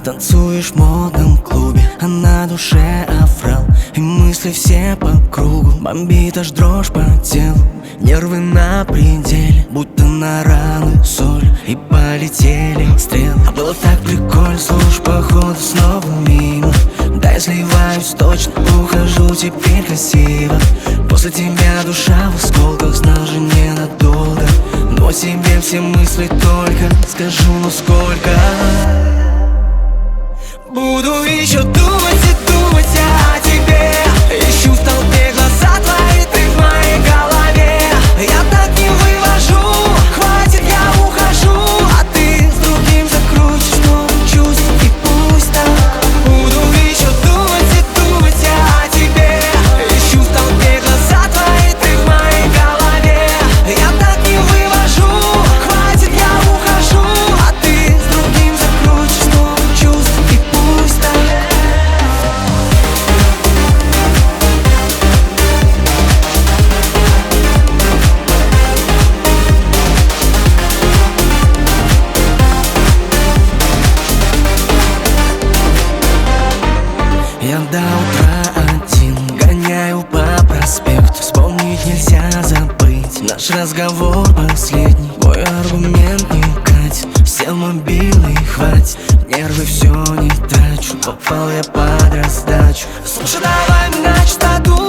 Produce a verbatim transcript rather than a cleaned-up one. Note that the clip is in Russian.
Танцуешь в модном клубе, а на душе аврал, и мысли все по кругу, бомбит аж дрожь по телу. Нервы на пределе, будто на раны соль, и полетели стрелы. А было так прикольно, слушай, походу снова мимо. Да я сливаюсь точно, ухожу теперь красиво. После тебя душа в осколках, знал же ненадолго. Но о себе все мысли только, скажу, ну сколько. Буду еще думать и думать о тебе. Ищу в толпе глаза твои, ты в моей голове. Я так не вывожу, хватит, я ухожу, а ты с другим закрутишь новым чувством, и пусть так. Буду еще думать и думать о тебе. Ищу в толпе глаза твои, ты в моей голове. Я так не вывожу, хватит, я ухожу, а ты с другим закрутишь новым чувством, и пусть так. Я до утра один гоняю по проспекту. Вспомнить нельзя, забыть наш разговор последний. Мой аргумент не катит, сел мобильный, хватит. Нервы все не трачу, попал я под раздачу. Слушай, давай на чистоту.